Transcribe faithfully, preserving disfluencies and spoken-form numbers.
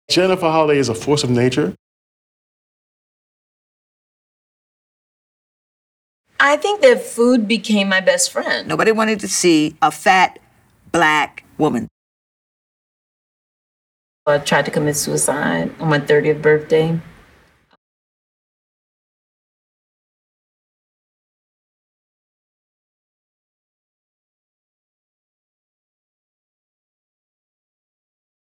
Jennifer Holliday is a force of nature. I think that food became my best friend. Nobody wanted to see a fat, black woman. I tried to commit suicide on my thirtieth birthday.